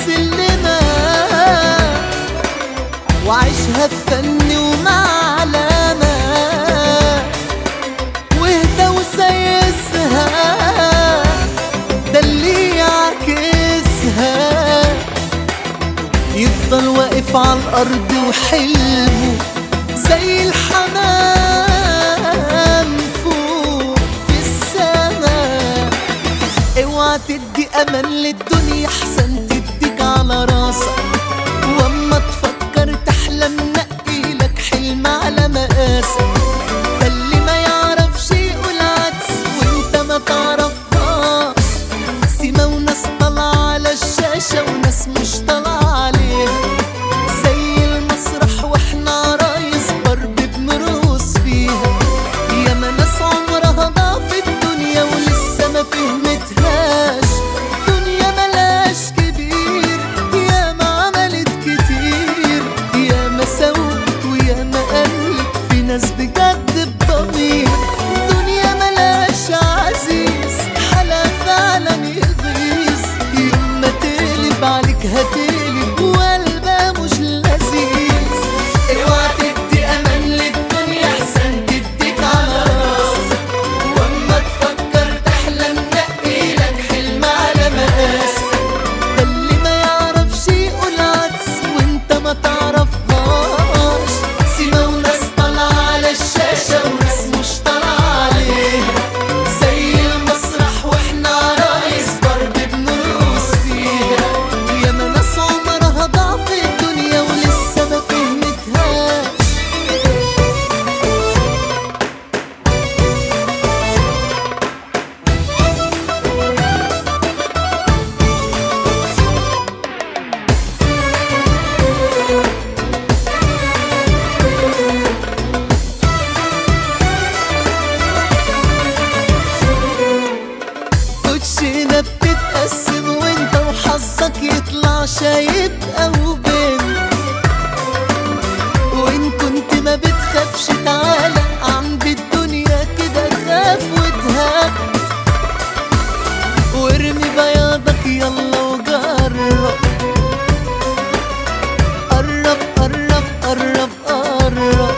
سلمة وعيشها بفن ومعلمة، واهدى وسيسها ده اللي يعكسها يفضل واقف على الأرض وحلمه زي الحمام فوق في السماء. اوعى تدي أمان للدنيا أحسن تديك على راسك، واما تفكر تحلم نقيلك حلم على مقاسك. ده اللي ما يعرفش يقول عكس وانت ما تعرفهاش، سيما وناس طالعة على الشاشة وناس مش طالعة عليها، زي المسرح واحنا عرايس ضرب بنرقص فيها. ياما ناس عمرها ضاع في الدنيا ولسه ما فهمتهاش، دنيا ملاش كبير ياما عملت كتير، ياما سوت وياما قلت في ناس بجد بضمير. دنيا ملاش عزيز حلا فعلا يغيظ، يوم ما تقلب عليك هتقلب وقلبها مش لذيذ. اوعى تدي امان للدنيا احسن تديك على راسك، واما تفكر تحلم نقيلك حلم على مقاسك. ده اللي ما يعرفش يقول عكس وانت ما تعرفهاش، سيما وناس طالعة على الشاشة وناس مش طالعة عليها، زي المسرح واحنا عرايس ضرب بنرقص فيها. ياما ناس عمرها ضاع في الدنيا ولسه ما فهمتهاش. كوتشينة بتتقسم وانت وحظك يطلع شايب او بنت، وان كنت ما بتخافش تعالى عند الدنيا كده خاف وتهاب، وارمي بياضك يلا وجرب، قرب قرب قرب قرب،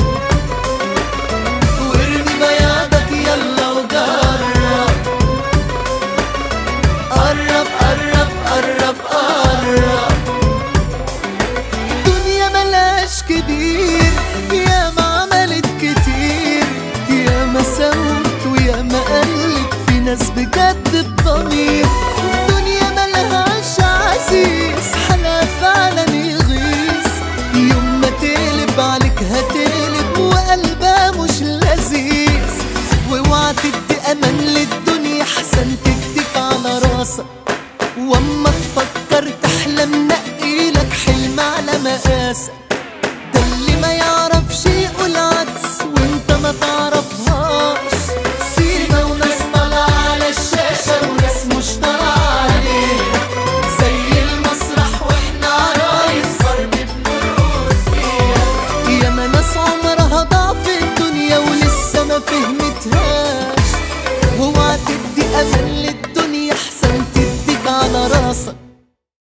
وارمي بياضك يلا وجرب، قرب قرب قرب قرب. دنيا ملاش كبير ياما عملت كتير، ياما سوت وياما قلت في ناس بجد بضمير. دنيا ملهاش عزيز حلا فعلا يغيظ، يوم ما تقلب عليك هتقلب وقلبها مش لذيذ. واوعى تدي امان للدنيا احسن تديك على راسك، واما تفكر تحلم نقيلك حلم على مقاسك. ده اللي ما يعرفش يقول عكس وانت ما تعرفهاش، سيما وناس طالعة على الشاشة وناس مش طالعة عليها، زي المسرح واحنا عرايس ضرب بنرقص فيها. ياما ناس عمرها ضاع في الدنيا ولسه ما فهمتهاش. اوعى